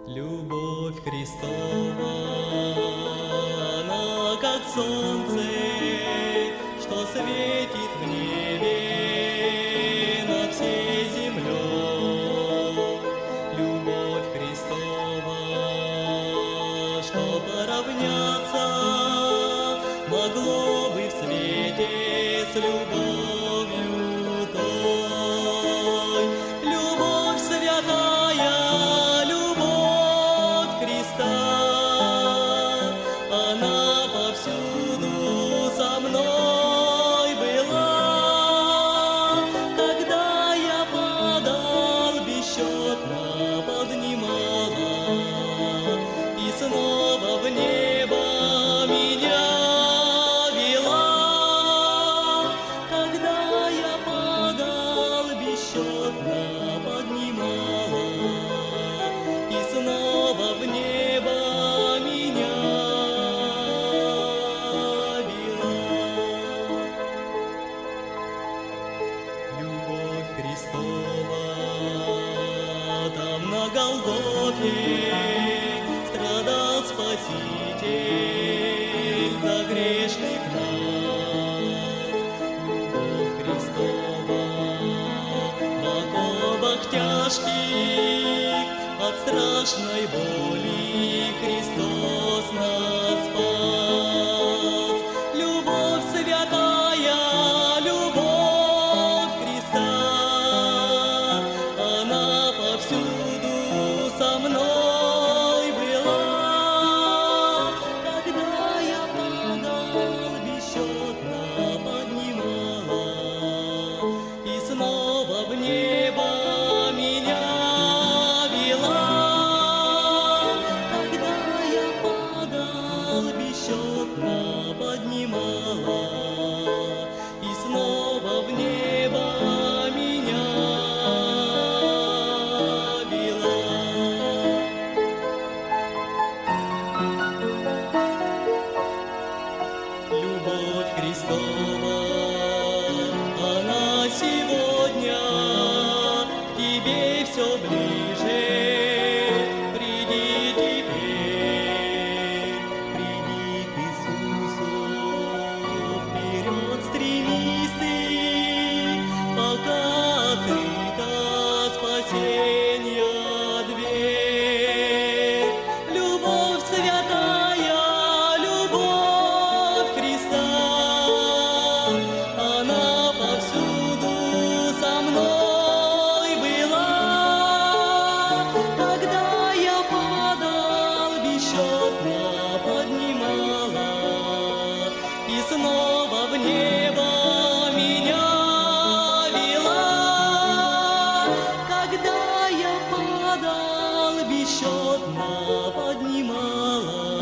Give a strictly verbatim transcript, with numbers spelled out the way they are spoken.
Любовь Христова, она как солнце, что светит в небе над всей землей. Любовь Христова, что поравняться могло бы в свете с любовью той. Любовь святая, она повсюду со мной была, когда я падал, бесчетно поднимала, и снова в небо меня вела. Когда я падал, бесчетно поднимала, и снова в небо меня. Любовь Христова, там на Голгофе страдал Спаситель за грешных нас. Любовь Христова в оковах тяжких от страшной боли Христос нас спас. Любовь святая, любовь Христа, она повсюду со мной была. Когда я падал, бесчетно поднимала, и снова в небо меня вела. Когда я падал, бесчетно поднимала, и снова в небо меня вела. Любовь Христова, она сегодня к тебе все ближе. Приди теперь, приди к Иисусу, вперед стремись ты, пока открыта спасенья дверь. Любовь святая, любовь Христа, она повсюду со мной была. Когда я падал, бесчетно поднимала, и снова в небо меня вела. Когда я падал, бесчетно поднимала,